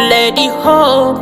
Lady Hope.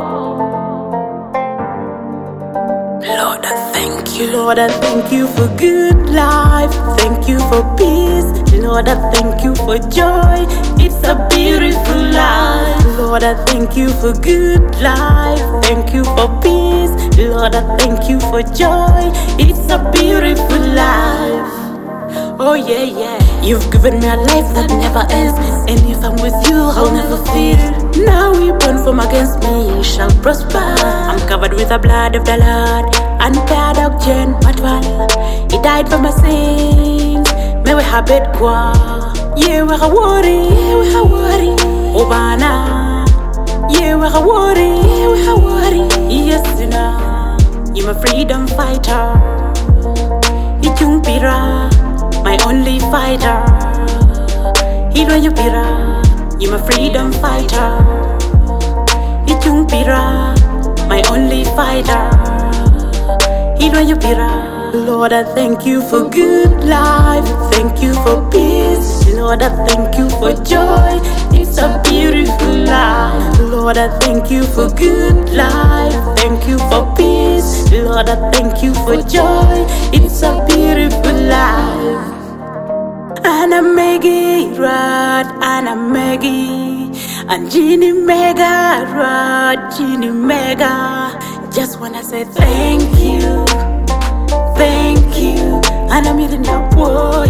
Lord, I thank you. Lord, I thank you for good life. Thank you for peace. Lord, I thank you for joy. It's a beautiful life. Lord, I thank you for good life. Thank you for peace. Lord, I thank you for joy. It's a beautiful life. Oh yeah, yeah. You've given me a life that never ends, and if I'm with you, I'll never fear. No weapon formed against me shall prosper. I'm covered with the blood of the Lord, and bad oxygen, but He died for my sins. May we have it qua. Yeah, we're a worry. Yeah, we're a worry. Obana. Yeah, we're a worry. Yeah, we're a worry. Yes, you're my freedom fighter. Ichung pira. My only fighter. Hilo Yupira, you're my freedom fighter. Ichung pira, my only fighter. Hilo Yupira. Lord, I thank you for good life. Thank you for peace. Lord, I thank you for joy. It's a beautiful life. Lord, I thank you for good life. Thank you for peace. Lord, I thank you for joy. It's a beautiful life. Anna Maggie Rod, Anna Maggie, and Ginny Mega Rod, Ginny Mega. Just wanna say thank you, thank you. And I'm eating a boy.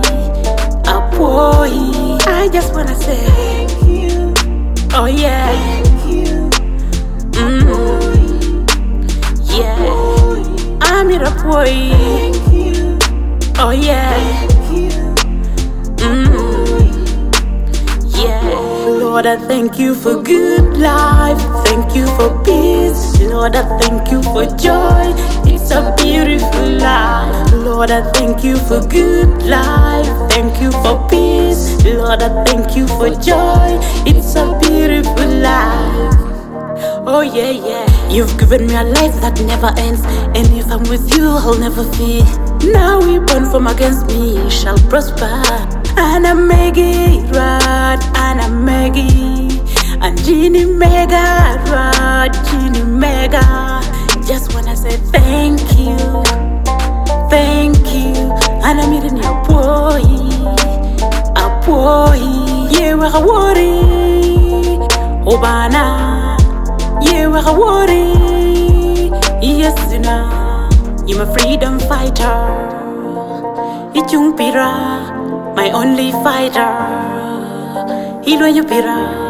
I just wanna say thank you. Oh yeah, thank you. Yeah, I'm in a boy. Thank you. Oh yeah. Lord, I thank you for good life. Thank you for peace. Lord, I thank you for joy. It's a beautiful life. Lord, I thank you for good life. Thank you for peace. Lord, I thank you for joy. It's a beautiful life. Oh yeah, yeah. You've given me a life that never ends, and if I'm with you, I'll never fear. No weapon formed against me shall prosper. Anna Maggie Rod, Anna Maggie, and Ginny Mega Rod, Ginny Mega. Just wanna say thank you, thank you. And I'm eating a boy. Yeah, we're a worry. Obana. Yeah, we're a worry. Yes, you're my freedom fighter. Ichung pira, my only fighter. Hilo Yupira.